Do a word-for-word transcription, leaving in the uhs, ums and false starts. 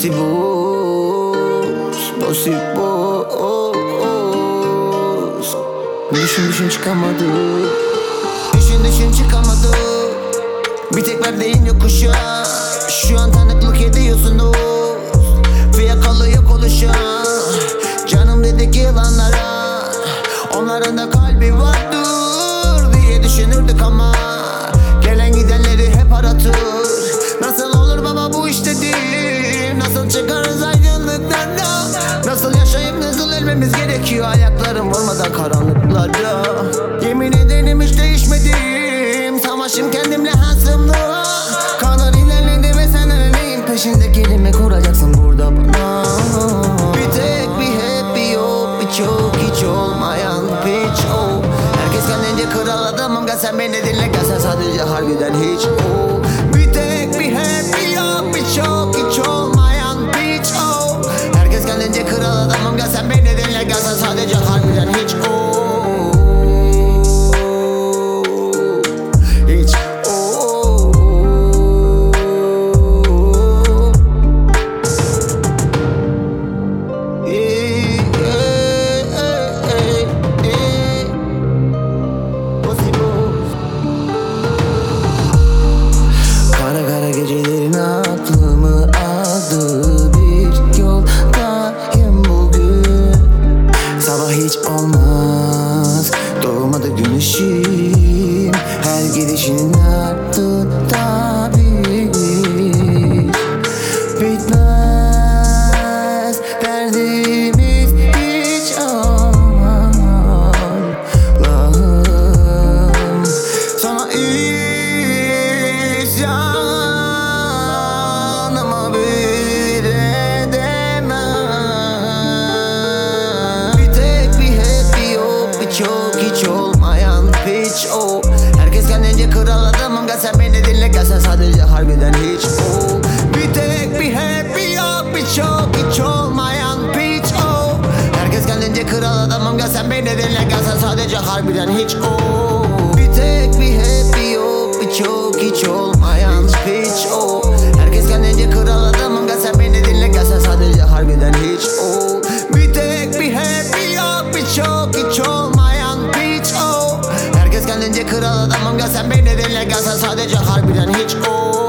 Bossy boss, bossy boss. Düşün düşün çıkamadı, düşün düşün çıkamadı. Bir tek verdiğin yokuşa şu an tanıklık ediyorsunuz. Fiyakalı yok oluşa, canım dedik yılanlara. Onların da kalbi vardır diye düşünürdük ama gelen gidenleri hep aratır. Nasıl olur baba bu iş dedim, nasıl çıkarız aydınlıklardan? Nasıl yaşayıp nasıl ölmemiz gerekiyor ayaklarım vurmadan karanlıklarda. Yemin ederim hiç değişmedim, savaşım kendimle hasımlı. Kadar ilerledim ve sen öleyim peşinde kelime kuracaksın burada bana. Bir tek bir happy yok, bir çok hiç olmayan piç o. Herkes kendince kral adamım, gel sen beni dinle, gel sen sadece harbiden hiç o. Bir tek bir happy yok, bir çok hiç olmayan piç o. Herkes kendince kral adamım, gel sen beni dinle, gel sen sadece harbiden hiç o. Hiç o. Kara kara gecelerin aklımı aldı, bir yoldayım bugün. Sabah hiç olmaz, doğmadı güneşim, her gidişinin ardında bir bitmez derdimiz hiç olmaz. Allah'ım sana isyan ama bir edemem. Bir tek bir happy yok, bir çok hiç olmayan piç o. Herkes kendince kral adamım, gel sen beni dinle, gel sen sadece harbiden hiç o. Bir tek bir happy yok, bir çok hiç olmayan piç o. Herkes kendince kral adamım, gel sen beni dinle, gel sen sadece harbiden hiç o. Bir tek bir happy yok, bir çok hiç olmayan piç o. Herkes kendince kral adamım, gel sen beni dinle, gel sen sadece harbiden hiç o. Bir tek bir happy yok, bir çok hiç olmayan piç o. Herkes kendince kral adamım, gel sen beni dinle, gel sen sadece harbiden hiç o.